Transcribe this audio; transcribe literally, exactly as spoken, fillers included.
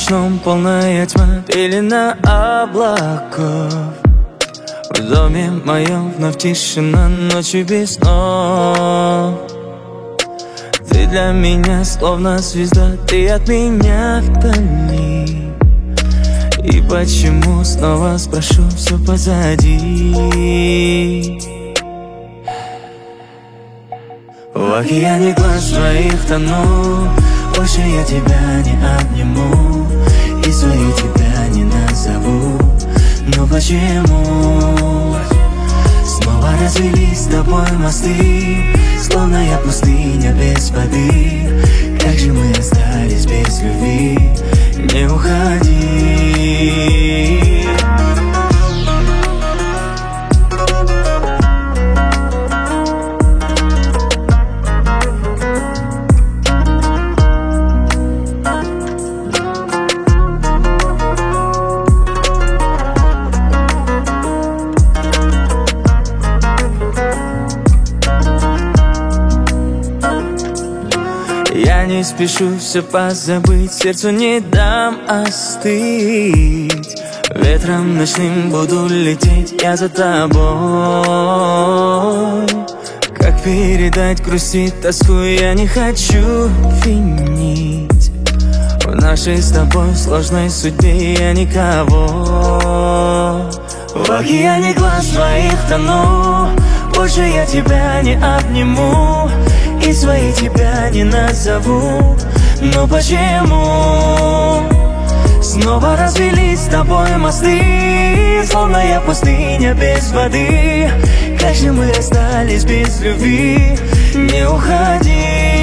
ночном полная тьма, пелена облаков. В доме моем вновь тишина, ночью без снов. Ты для меня словно звезда, ты от меня вдали. И почему, снова спрошу, все позади. В океане глаз твоих тону, больше я тебя не обниму и свою тебя не назову. Но почему снова развелись с тобой мосты, словно я пустыня без воды? Как же мы остались без любви? Не уходи. Я не спешу все позабыть, сердцу не дам остыть. Ветром ночным буду лететь я за тобой. Как передать грусть и тоску, я не хочу винить. В нашей с тобой сложной судьбе я никого. В океане глаз твоих тону, больше я тебя не обниму и своей тебя не назову. Но почему снова развелись с тобой мосты, словно я пустыня без воды? Как же мы остались без любви? Не уходи.